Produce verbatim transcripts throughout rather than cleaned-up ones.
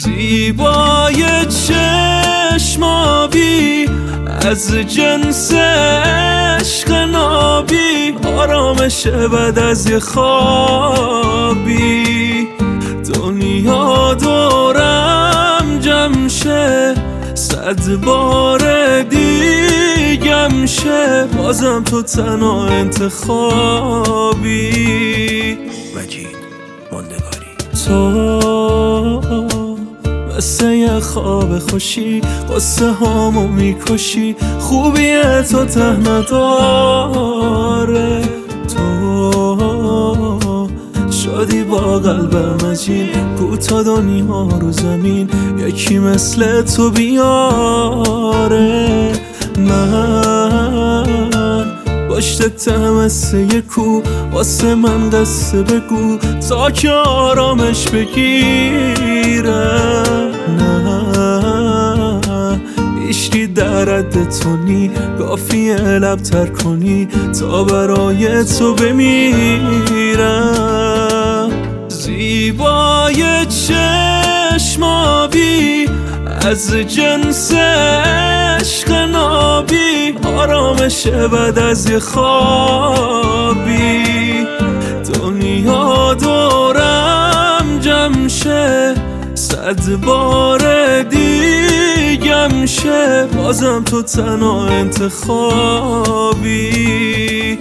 زیبای چشمابی از جنس عشق نابی، آرامش بعد از یه خوابی. دنیا دورم جمع شه، صد بار دیگم شه، بازم تو تنها انتخابی. مجید ماندگاری. تو مثل یه خواب خوشی، قصه هامو میکشی، خوبی تو ته نداره. تو شدی با قلب مجین، کو تا دنیا رو زمین یکی مثل تو بیاره. من پشتتم مثل یه کو، واسه من قصه بگو تا که آرامش بگیره. نه ایشکی در رد تو نی، کافیه لب تر کنی تا برای تو بمیرم. زیبای چشمابی از جنس عشق نابی، آرامش بعد از یه خوابی. دنیا دورم جمع شه، صد بار دیگم شه، بازم تو تنها انتخابی.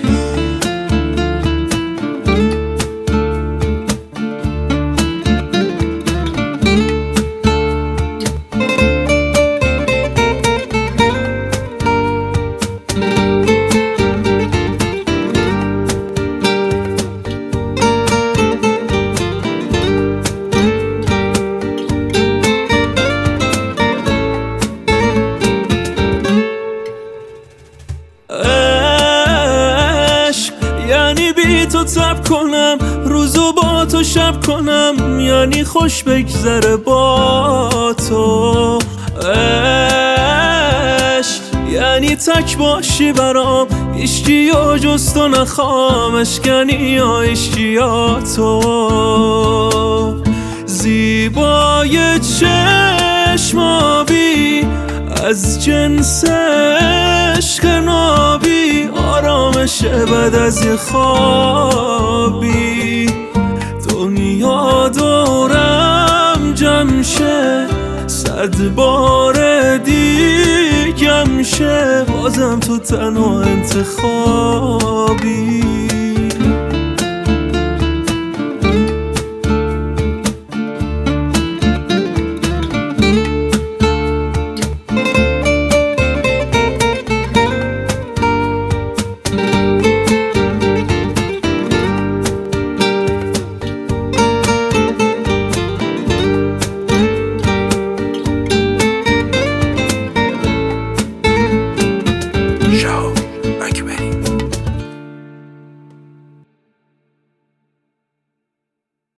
یعنی بی تو تب کنم، روزو با تو شب کنم، یعنی خوش بگذره با تو. عشق یعنی تک باشی برام، عشقی یا جز تو نخوام، اشکنی یا عشقی یا تو. زیبای چشمابی از جنس عشق نابی، آرامش بعد از یه خوابی. دنیا دورم جمع شه، صد بار دیگم شه، بازم تو تنها انتخابی.